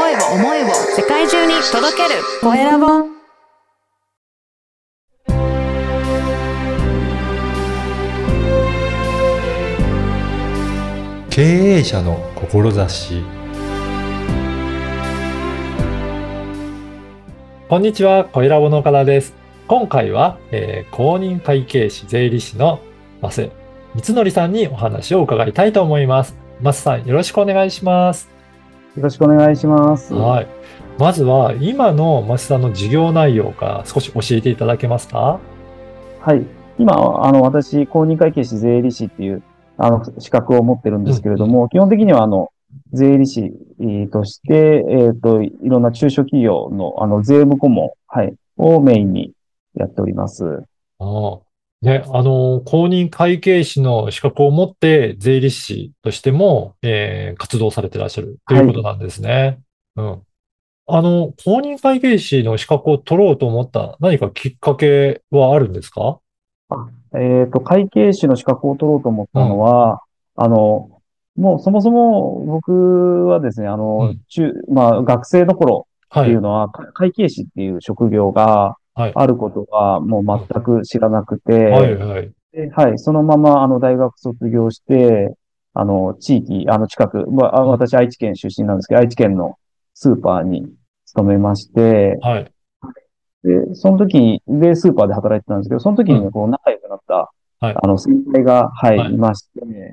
声を世界中に届けるコエラボ。 経営者の志。こんにちは、コエラボの岡田です。今回は、公認会計士税理士の増光則さんにお話を伺いたいと思います。増さん、よろしくお願いします。 よろしくお願いします。 はい。まずは今の増さんの事業内容から少し教えていただけますか？ はい。今、私、公認会計士税理士っていう、資格を持ってるんですけれども、基本的には、税理士として、いろんな中小企業の、税務顧問、はい、をメインにやっております。 ね、公認会計士の資格を持って税理士としても、活動されてらっしゃるということなんですね。うん。公認会計士の資格を取ろうと思った何かきっかけはあるんですか？ 会計士の資格を取ろうと思ったのは、もうそもそも僕はですね、 うん。 学生の頃っはい。 ていうのは、会計士っていう職業がはい。 あることはもううん。 全く知らなくはい、 て、 はい。 で、はい、そのまま、大学卒業して、地域、近く、 うん。 私、愛知県出身なんですけど、愛知県のスーパーに勤めまして、 はい。 で、その時で、スーパーで働いてたんですけど、その時にね、 うん。 こう、仲良くなった、 はい。 先輩が、はい、 はい。 いまして、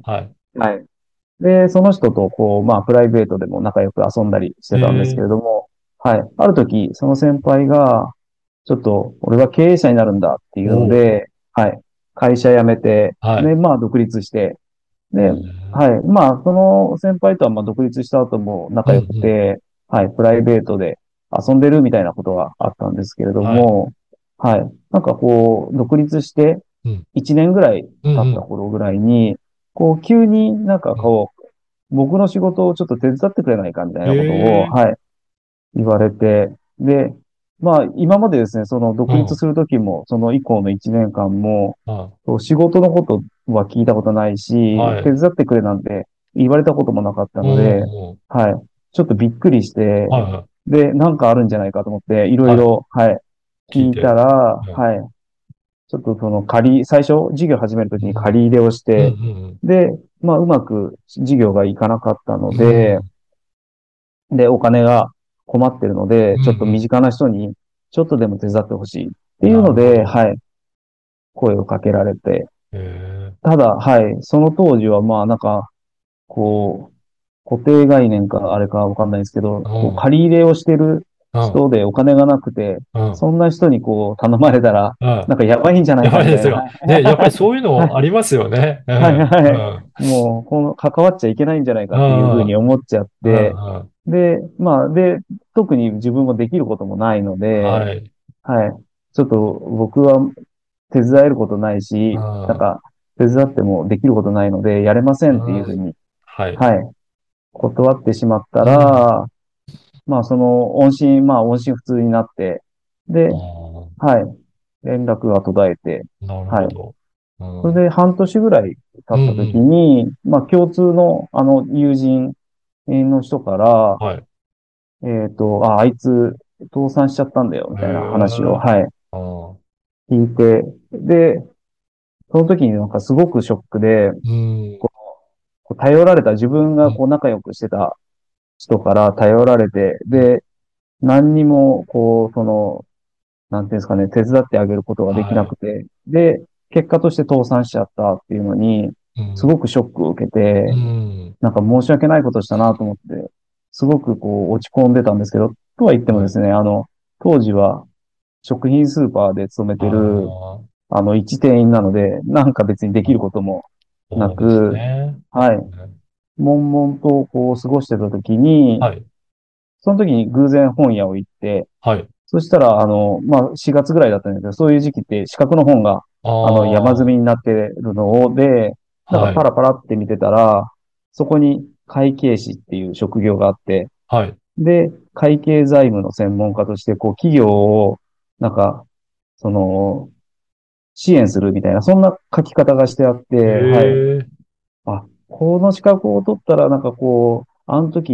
はい。 はい。で、その人と、こう、プライベートでも仲良く遊んだりしてたんですけええ。 れども、はい。ある時、その先輩が、ちょっと、俺は経営者になるんだっていうのおう。 で、はい。会社辞めて、 はい。 で、独立して、で、 ええ。 はい。その先輩とは、独立した後もうん、 仲良くうん。 て、はい。プライベートで遊んでるみたいなことがあったんですけれどはい。 も、はい。なんかこう、独立してうん。 1年ぐらいうん、 経っうん。 た頃ぐらいに、こう、急になんかうん。 こう、僕の仕事をちょっと手伝ってくれないかみたいなことを、 ええ。 はい、言われて、で、今までですね、その独立うん。 するときも、その以降の1年間も、 はそう仕事のことは聞いたことないい。 し、 はい。 手伝ってくれなんて言われたこともなかったうので、 ん、うん。 はい、ちょっとびっくりして、 はい、はい。 で、なんかあるんじゃないかと思って、いろいはい。 ろ、はい、聞いた聞いて。 ら、 はい。 はい、ちょっとその最初、事業始めるときにうん。 借り入れをしうん、うて、 ん、 で、うまく事業がいかなかったのうん。うで、 ん。 で、お金が困ってるので、 うん、 ちょっとうん。 身近な人に、ちょっとでも手伝ってほしいっていうなので、 るほど。 はい、声をかけられて、 ええ。 ただ、はい、その当時は、なんか、こう、固定概念か、あれかわかんないですけど、こう、 うん。 借り入れをしてるうん。 人でお金がなくて、 うん。 そんな人にこう、頼まれたら、 うん。 なんかやばいんじゃないやかみたいな。はばいですよ。ね、やっぱりそういうい、 のありますよね。うはい、 ん。 はい。 うん。 もう、関わっちゃいけないんじゃないかうっていうふうん。 に思っちゃっうて、 ん。うん。 で、特に自分もできることもないので、 はい。 はい。ちょっと僕は手伝えることないうし、なんん。 か手伝ってもできることないので、やれませんっていうふううん。 に、 はい。 はい、断ってしまったうん。 ら、その音信不通になって、で、 ああ、 はい、連絡が途絶えて、 なるはい。 ほど。うん。 それで半年ぐらい経うん。 った時うん。 に、共通の友人の人から、 はい。 あいつ倒産しちゃったんだよ、みへたいな話を、 え。 はい、 ああ。 聞いて、で、その時になんかすごくショックで、 うん。 頼られた自分うん。 がこう仲良くしてた人から頼られて、 うん。 で、何にもこう、なんていうんですかね、手伝ってあげることができはい。 なくて、で、結果として倒産しちゃったっていうのに、 うん。 すごくショックを受けうて、 ん。 なんか申し訳ないことしたなと思って、すごくこう落ち込んでたんですけど、とは言ってもはい。 ですね、当時は食品スーパーで勤めあてる、 あ、 一店員なので、なんか別にできるあ、 こともなそうですく、 ね。 はい。 うん。 悶々とこう過ごしてた時に、 はい。 その時に偶然本屋を行って、 はい。 そしたら、4月ぐらいだったんですけど、そういう時期って資格の本が、 あ山積みあ、 になってるので、なんかはい。 パラパラって見てたら、そこに会計士っていう職業があって、 はい。 で、会計財務の専門家として、こう、企業を、なんか、その、支援するみたいな、そんな書き方がしてあって、はい。 ええ。 あ、この資格を取ったら、なんかこう、あの時、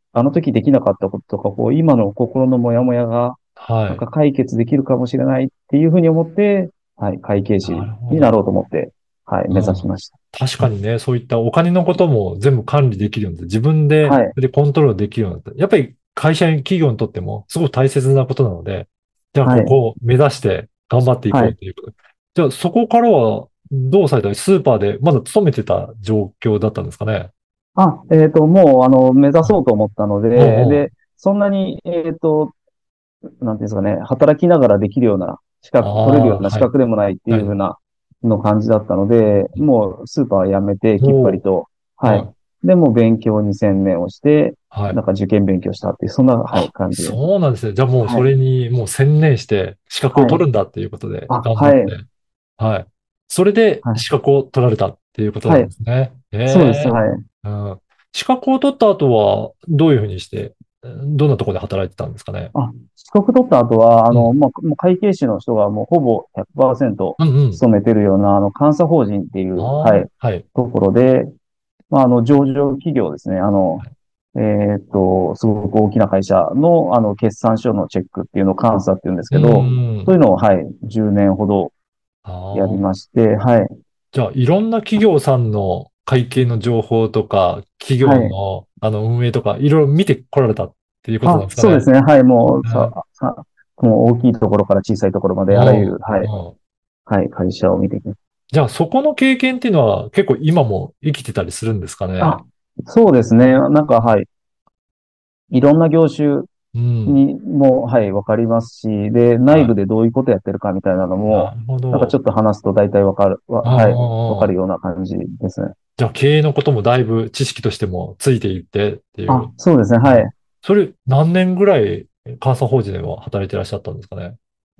あの時できなかったこととか、こう、今の心のモヤモヤが、 はい。 なんか解決できるかもしれないっていうふうに思って、はい、会計士なるほど。 になろうと思って、はい、目指しうん。 ました。 確かにね、そういったお金のことも全部管理できるようになって、自分で、 はい、 コントロールできるようになって、やっぱり会社員、企業にとってもすごく大切なことなので、じゃあはい、 ここを目指して頑張っていはい。 こうということ。じゃあそこからはどうされたスーパーでまだ勤めてた状況だったんですかね？ もう、目指はい。 そうと思ったので、 おうおう。 で、そんなに、なんていうんですかね、働きながらできるようなあ取れるようあ、はい。 な資格でもないっていはい。 うふうなの感じだったので、もうスーパー辞めてきっぱおお、 りと、はい。 はい。 で、もう勉強に専念をして、 はい。 なんか受験勉強したっていう、そんな、はい、 あ、 感じで。 そうなんですね。じゃあもうそはい。 れにもう専念して資格をはい。 取るんだっていうことであ、はい。 頑張って。はい。それではい。 資格を取られたっていうことなんではい。 すね。えそうです。 え。 はい。 うん。資格を取った後はどういうふうにして、どんなところで働いてたんですかね？ 資格取った後は、 うん。 もう会計士の人がもうほぼ100% うんうん。 勤めてるような、監査法人っていう、はああ、 い、 はい。 ところで、上場企業ですね。すごく大きな会社の、決算書のチェックっていうのを監査っていうんですうけど、そういん。 うのを、はい、10年ほどあやりまあ。 して、はい、 じゃあ、いろんな企業さんの会計の情報とか、企業はい。 の運営とか、いろいろ見てこられたっていうことなんですかね？ そうですね。はい、 うん。 もう大きいところから小さいところまで、あらゆる、 うん。 はい、 うん。 はい、会社を見てきましじゃあ、そこの経験っていうのは結構今も生きてたりするんですかた。 ね？ そうですね。なんか、はい、いろんな業種うん。 にも、はい、わかりますし、で、内はい。 部でどういうことやってるかみたいなのも、 なるほなんかちょど。 っと話すと大体うんうはい、わかんうん。 るような感じですね。 じゃあ、経営のこともだいぶ知識としてもついていってっていう。 そうですね。 うん。 はい。 それ、何年ぐらい監査法人では働いていらっしゃったんですかね？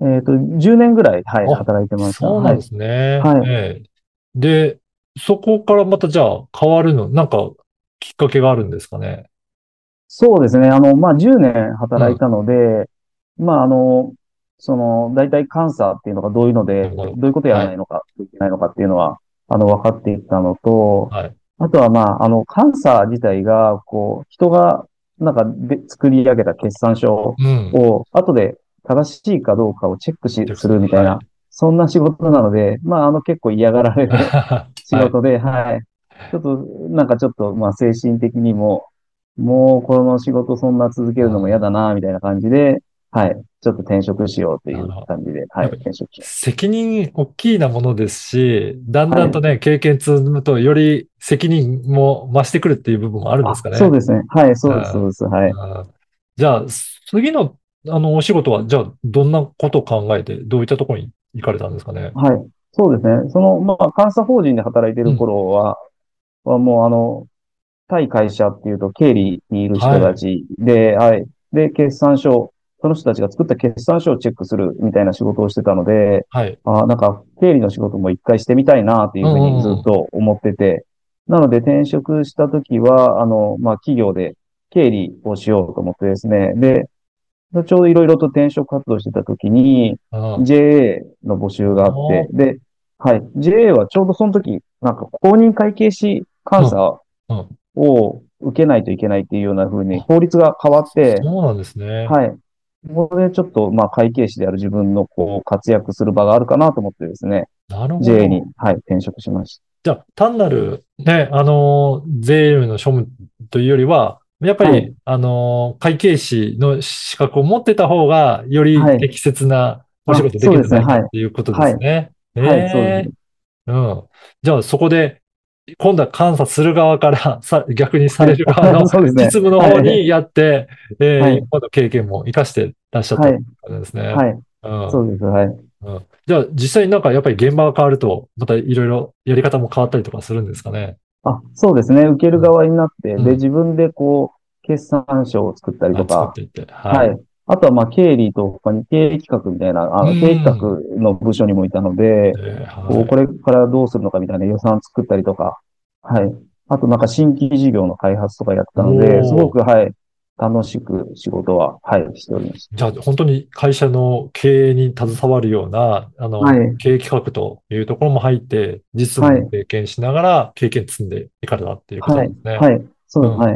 10年ぐらい、はい、 あ、 働いてました。はい。 そうなんですね。 はい。 ええ。で、そこからまたじゃあ変わるの、なんかきっかけがあるんですかね？ そうですね。10年うん。 働いたので、まあ、大体監査っていうのがどういうので、 なるほど。 どういうことやらはい。 ないのか、いけないのかっていうのは、分かっていったのと、 はい。 あとは、監査自体が、こう、人が、なんかで、作り上げた決算書うん。 を、後で正しいかどうかをチェックするみたいな、 はい。 そんな仕事なので、結構嫌がられる仕はい。 事で、はい。ちょっと、精神的にも、もうこの仕事そんな続けるのも嫌だな、みたいな感じで、はい。ちょっと転職しようというなるほど。 感じで、はい。 やっぱり転職しまし責任大きなものですし、だんた。はい。 だんとね、経験積むとより責任も増してくるっていう部分もあるんですかね？ そうですね。はい。そうです、そううん。 です。はい。 うん。じゃあ、次の、お仕事は、じゃあ、どんなことを考えて、どういったところに行かれたんですかね？ はい。そうですね。監査法人で働いているうん。 頃はもう対会社っていうと経理にいる人たはい。 ちで、はい。で、その人たちが作った決算書をチェックするみたいな仕事をしてたので、 はい。 なんか経理の仕事も一回してみたいなっていうんうふうにずうんうん。 っと思ってて、なので転職した時は、企業で経理をしようと思ってですね、で、ちょうどいろいろと転職活動してた時に、 あ JA の募集があって、 あ。 で、はい。JA はちょうどその時、なんか公認会計士監査うん。うん。 を受けないといけないっていうような風にあ、 法律が変わって、 そうなんですね。 はい。ここでちょっと、会計士である自分のこう活躍する場があるかなと思ってですね、 なるほ JA に、 ど。 はい、転職しましじゃあ、単なる、ね、税務の庶務というよりは、やっぱた。はい。 り、会計士の資格を持ってた方が、よりはい。 適切なお仕事できるんじゃそうですね。はい。 ないかっていうことではい。 すね。えはい。そうですえ。 ね。 うん。じゃあ、そこで、今度は監査する側から逆にさはい。 れる側のそうですね。 実務のはい。 方にやって、 はい。 今までの経験も活かしてらっしゃったってはい。 ことですね。 はい。 うん。 そうです。はい。 うん。じゃあ、実際になんかやっぱり現場が変わると、またいろいろやり方も変わったりとかするんですかね？ そうですね。受けるうん。 側になって、で、 うん。 自分でこう、決算書を作ったりとあ、作っか、 ていって。はい。 はい。あとは、経理と他に経営企画みたいな、 う経営企ん。 画の部署にもいたので、こう、こはい。 れからどうするのかみたいな予算作ったりとか、はい。あと、なんか新規事業の開発とかやってたので、すごく、 おー。 はい、楽しく仕事は、はい、しておりましじゃあ、本当に会社の経営に携わるような、 た。はい。 経営企画というところも入って、実務もはい。 経験しながら経験積んでいかれたっていうことはい。 なんですね。 はい。そうです。 うん。 はい。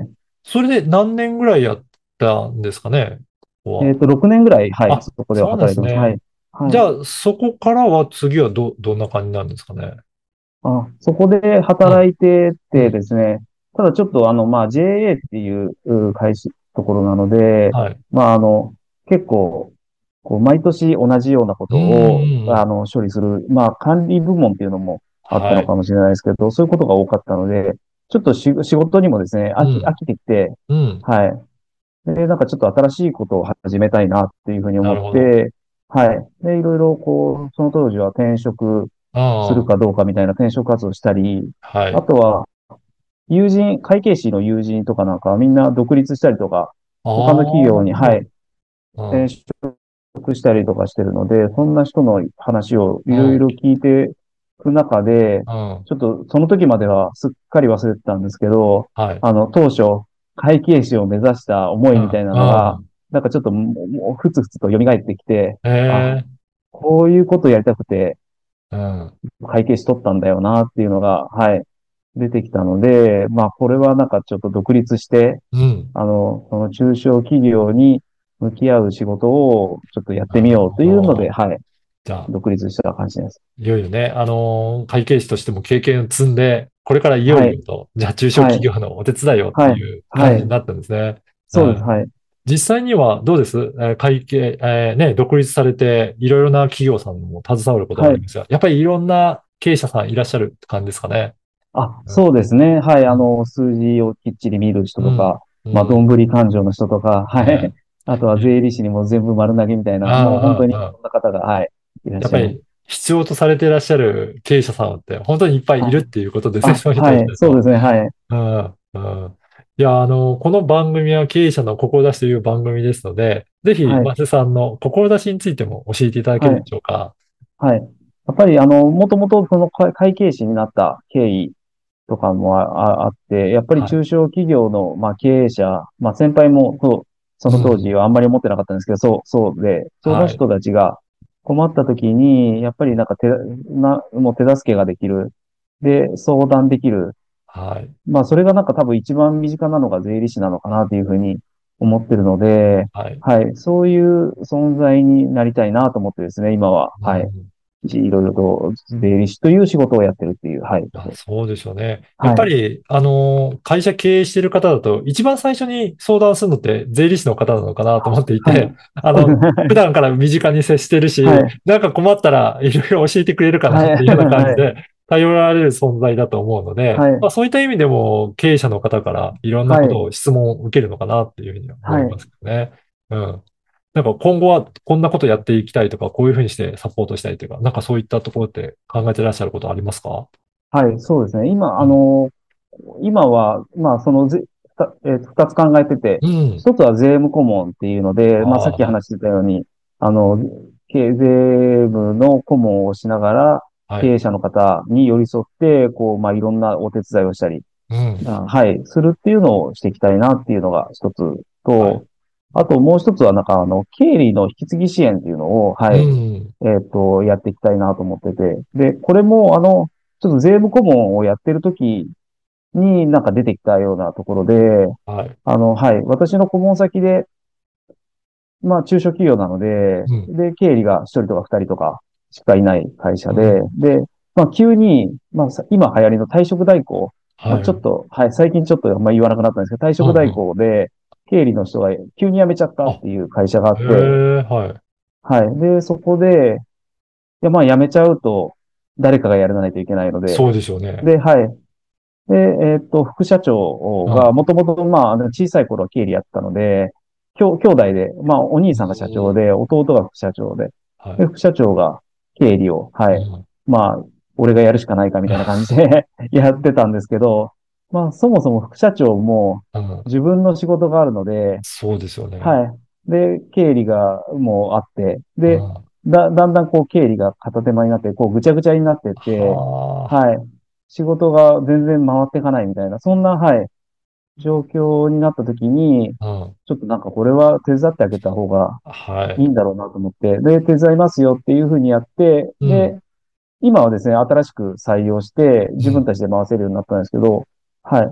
それで何年ぐらいやったんですかね、ここは。 6年ぐらい、はい、 あ、 そこではそうなんで働いてます。はすね。 い。はい。 じゃあ、そこからは次はどんな感じなんですかね。 そこでうん、 働いててうん。 ですね、ただちょっとまあ JA っていう会社、ところなので、 はい。 まあ結構、こう、毎年同じようなこうん、 とを、 うん、うん。 処理する、まあ管理部門っていうのもあったはい。 のかもしれないですけど、そういうことが多かったので、ちょっと仕事にもですね、飽うん、 きてきて、 うん。 はい。で、なんかちょっと新しいことを始めたいなっていうふうに思っなるほど。 て、はい。で、いろいろこう、その当時は転職するあかどうかみたいな転職活動をしたり、 あ、はい。 あとは、会計士の友人とかなんかはみんな独立したりとか、 あ他の企あ、な業に、 るほど。 はい、転職したりとかしてるので、そんな人の話をいうん、うん、 ろいろ聞いていく中で、 うん。 ちょっとその時まではすっかり忘れてたんですけど、 はい。 当初、会計士を目指した思いみたいなうのが、 ん、 なんかちょっともうふつふつと蘇ってきて、 えあ、 え、 こういうことやりたくてうん、 会計士取ったんだよなっていうのが、はい、出てきたので、まあこれはなんかちょっと独立して、 うん。 その中小企業に向き合う仕事をちょっとやってなるみようというので、 ほど。 はい、 じゃあ、 独立した感じです。 いよいよね、会計士としても経験を積んで、これからいよはい、 いよと、じゃあ中小はい、 企業のお手伝いをってはい、 いう感はい、 じになったんですね。うそうです、 ん。 はい。 実際にはどうです会計、ね、独立されて、いろいろな企業さんも携わることがはい。 ありますが、やっぱりいろんな経営者さんいらっしゃるって感じですかね。うん。 そうですね。はい。 うん。 数字をきっちり見る人うん。 とか、まあ、どんうん。 ぶり勘定の人とか、はい。 ねあとはえ。 税理士にも全部丸投げみたいな、もう本当にいああ、ああ。 ろんな方が、はい、いらっしゃいます。 やっぱり必要とされていらっしゃる経営者さんって本当にいっぱいいはい。 るっていうことですね。そういう人たはい。 ちだと。 そうですね。はい。 うん、うん。いや、この番組は経営者の志という番組ですので、ぜひ、 はい。 マセさんの志についても教えていただけるではい。 しょうか。 はい。やっぱり、もともとその会計士になった経緯とかもあって、やっぱりはい。 中小企業の、まあ、経営者、まあ、先輩も、その当うん。 時はあんまり思ってなかったんですけど、そうで、そのはい。 人たちが困った時に、やっぱりなんかもう手助けができる。で、相談できる。 はい。 まあ、それがなんか多分一番身近なのが税理士なのかなというふうに思ってるので、 はい。 はい。そういう存在になりたいなと思ってですね、今は。はい。 うん。 いろいろと税理士という仕事をやってるっていう、はい、とこあ、 ろです。 そうでしょうね。やっはい。 ぱり、会社経営している方だと、一番最初に相談するのって税理士の方なのかなと思っていはい。 て、 そうです普ね。 段から身近に接してるし、 はい。 なんか困ったらいろいろ教えてくれるかなはい。 っていうような感じはい。 で、頼られる存在だと思うので、 はい。 まあそういった意味でも経営者の方からいろんなことはい。 を質問を受けるのかなっていうふうには思はい。 いますけどね。うん。なんか今後はこんなことやっていきたいとか、こういうふうにしてサポートしたいというか、なんかそういったところって考えてらっしゃることありますか？ はい。そうですね。今、 うん。 今は、まあ、その二つ考えてて、 うん。 一つは税務顧問っていうので、まあ、さっああ、はい。 き話してたように、あの、税務の顧問をしながら、 はい。 経営者の方に寄り添って、こう、まあ、いろんなお手伝いをしたり、 うん。 はい、するっていうのをしていきたいなっていうのが一つはい。 と、あともう一つはなんか経理の引き継ぎ支援っていうのを、はうい、 ん。 やっていきたいなと思ってて。で、これもちょっと税務顧問をやってる時になんか出てきたようなところで、 はい。 はい、私の顧問先で、まあ中小企業なので、 うん。 で、経理が一人とか二人とかしかいない会社で、 うん。 で、まあ急に、まあ今流行りの退職代行、まあちょっはい。 と、はい、最近ちょっとあんまり言わなくなったんですけど、退職代うん。うん。 行で経理の人が急に辞めちゃったっあ、 ていう会社があっへて、 え、はい。 はい。で、そこで、いやまあ辞めちゃうと誰かがやらないといけないので、 そうでしょうね。 で、はい。で、副社長が、 うん。 もともと、まあ、小さい頃は経理やってたので、兄弟で、まあ、お兄うさんが社長で、 ん。 弟が副社長で、で、 はい。 副社長が経理を、はい。 うん。 まあ、俺がやるしかないかみたいな感じでやってたんですけど、まあ、そもそも副社長もうん。 自分の仕事があるので、 そうですよね。 はい。で、経理がもうあって、で、 うん。 だんだんこう経理が片手間になって、こうぐちゃぐちゃになってって、 はあ。 はい。仕事が全然回っていかないみたいな、そんな、はい、状況になった時に、 うん。 ちょっとなんかこれは手伝ってあげた方がはい。 いいんだろうなと思って、で、手伝いますよっていうふうにやって、 うん。 で、今はですね、新しく採用してうん。 自分たちで回せるようになったんですけど、はい。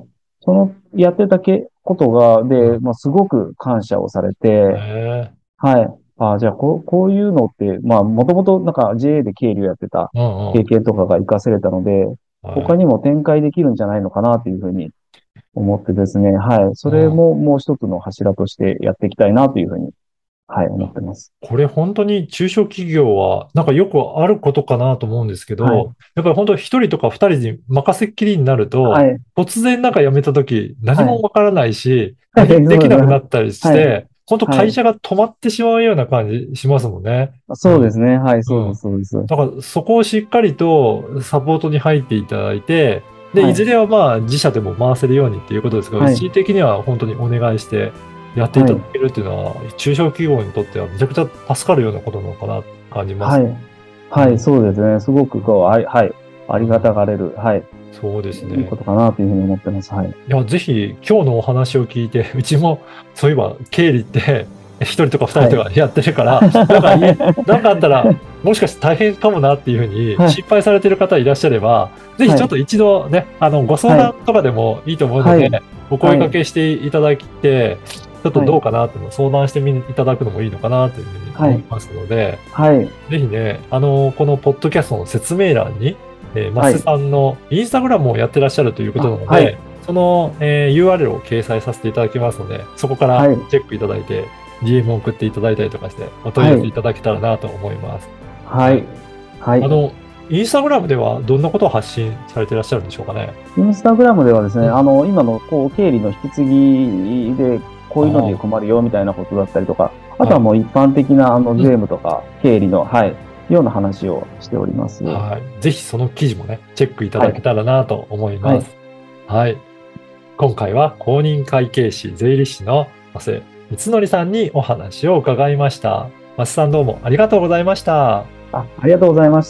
そのやってたことが、で、まあ、すごく感謝をされて、 えはい。じゃあ、こういうのって、まあ、もともとなんか JA で経理をやってたうんうん。 経験とかが活かせれたので、 はい。 他にも展開できるんじゃないのかなというふうに思ってですね、はい。それうん。 ももう一つの柱としてやっていきたいなというふうに、はい、思ってます。 これ本当に中小企業は、なんかよくあることかなと思うんですけはい。 ど、やっぱり本当一人とか二人に任せっきりになると、 はい。 突然なんか辞めた時何はい。 もわからないし、 はい。 何もできなくそうですね。 なったりしはい。 て、本当はい。 会社が止まってしまうような感じしますもんね。うん。 そうですね。はい。そうです。 うん。 そうです。 だからそこをしっかりとサポートに入っていただいて、で、いずはい。 れはまあ自社でも回せるようにっていうことですけど、 はい。 一時的には本当にお願いしてやっていはい。 ただけるっていうのは、中小企業にとってはめちゃくちゃ助かるようなことなのかなって感じます。 はい。はい。 うん。 そうですね。すごくこう、はい。ありがたうん。 がれる。はい。 そうですいいこね。 とかなというふうに思ってます。はい。 いや、ぜひ今日のお話を聞いて、うちもそういえば経理って一人とか二はい。 人とかやってるから、なんかあったら、もしかして大変かもなっていうふうにはい。 心配されてる方いらっしゃれば、ぜひはい。 ちょっと一度ね、ご相はい。 談とかでもいいと思うので、 はい。 お声はい。 掛けしていただいて、ちょっとはい。 どうかなっていうのを相談してみいただくのもいいのかなというふうにはい。 思いますので、 はい。 ぜひね、このポッドキャストの説明欄に、マスはい。 さんのインスタグラムをやってらっしゃるということなのはい。 で、その、URL を掲載させていただきますので、そこからはい。 チェックいただいて、DM を送っていただいたりとかして、お問い合わせいはい。 ただけたらなと思います。はい。 はい。はい。 あの、インスタグラムではどんなことを発信されていらっしゃるんでしょうかね。 インスタグラムではですね、 うん。 今の、こう、経理の引き継ぎで、こういうのであ困るよ、みたいなことだったりとか、ああ、はい。 とはもう一般的な、税うん。 務とか、経理の、はい、ような話をしております。 はい。ぜひその記事もね、チェックいたはい。 だけたらなと思いはい。 ます。はい。今回は公認会計士税理士の増光則さんにお話を伺いました。増さんどうもありがとうございました。 ありがとうございました。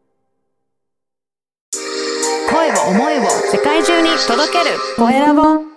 声を思いを世界中に届けるコエラボ